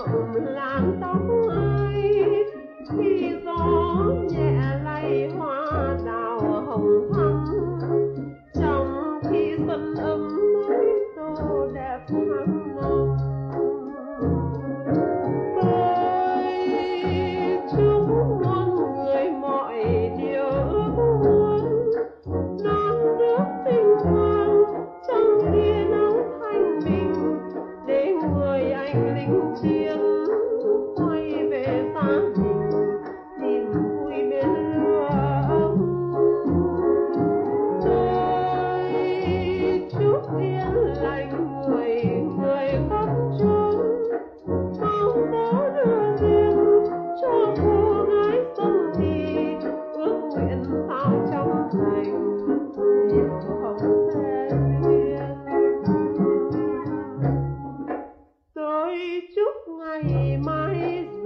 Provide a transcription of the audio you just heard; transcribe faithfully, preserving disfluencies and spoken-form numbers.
rụng làn tóc ai khi gió nhẹ lay hoa đào hồng thắm, trong khi xuân ấm lấy tô đẹp tháng năm. Tôi chúc muôn người mọi điều ước muốn, non nước tinh hoàng trong tia nắng thanh bình, để người anh lính chiến quay về gia đình niềm vui bên lửa ấm. Tôi chúc yên lành người người khắp chốn, mong gió đưa duyên cho cô gái xuân thì ước nguyện sao trong thành diệu hồng sẽ duyên. Tôi chúc ngày mai